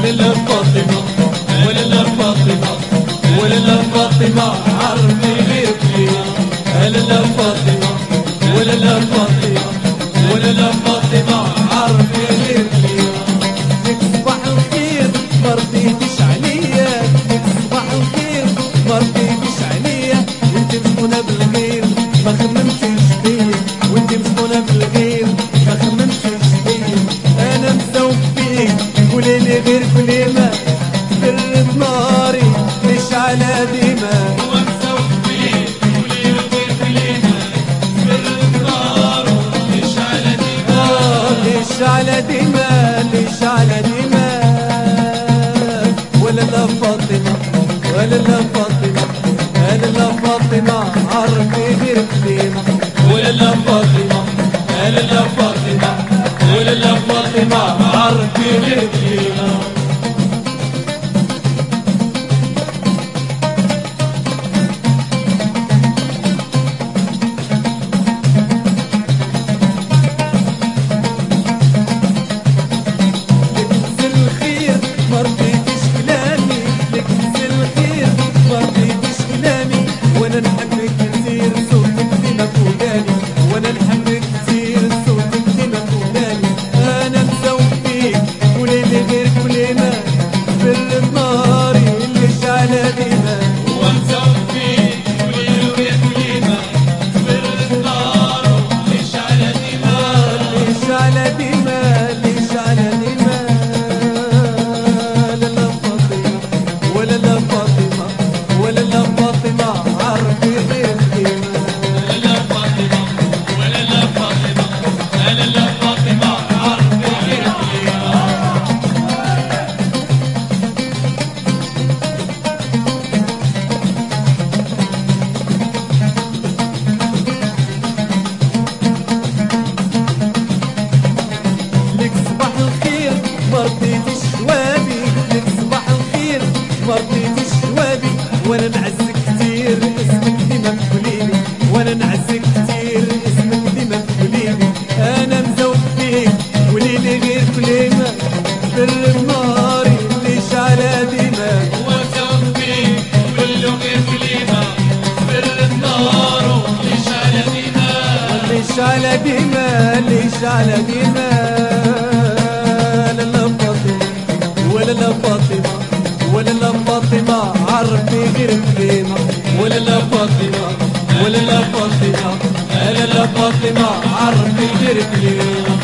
ولا لا فاطمة ولا لا فاطمة ولا لا فاطمة عرفي غير كليمة. هلا لا فاطمة ولا لا فاطمة ولا لا فاطمة عرفي غير كليمة. لك صباح الخير ما رديتيش عليا، لك صباح الخير ما رديتيش عليا، وانت مسكونة بالغير ما خممتيش بيا، وانت مسكونة بالغير ما خممتيش بيا. انا مسوق فيك قوليلي غير كلمة برد ناري ليش على ديما. هو مسوق فيك قوليلي غير كلمة برد نار ليش على ديما. ليش على ديما ليش على ديما. ولا لا فاطمة ولا لا فاطمة ولا لا فاطمة عرفي غير كلمة. ولا لا فاطمة ولا لا فاطمة ولا لا فاطمة عرفي غير كلمة. وانا نحبك كتير صوتك ديما فوقاني، وانا نحبك كتير صوتك ديما فوقاني. انا مسوق فيك قوليلي غير كلمة برد ناري ليش على ديما. هو مسوق فيك قوليلي غير كلمة برد نار ليش على ديما. ليش على ديما ليش على ديما. لا لا فاطمة ولا لا فاطمة ولا لا فاطمة عرفي غير كلمة. ولا لا فاطمة ولا لا فاطمة ولا لا فاطمة عرفي غير كلمة. لك صباح الخير ما رديتيش جوابي، لك صباح الخير ما رديتيش جوابي. وانا نعزك كتير اسمك ديما بقليلي، وانا نعزك كتير اسمك ديما بقليلي. انا مزوق فيك قوليلي غير كلمة برد ناري ليش على ديما. هو مسوق فيك قوليلي غير كلمة برد نار ليش على ديما. ليش على ديما ليش على ديما. لا لا فاطمة ولا لا فاطمة ولا لا فاطمة عرفي غير كلمة. ولا لا فاطمة ولا لا فاطمة ولا لا فاطمة عرفي غير كلمة.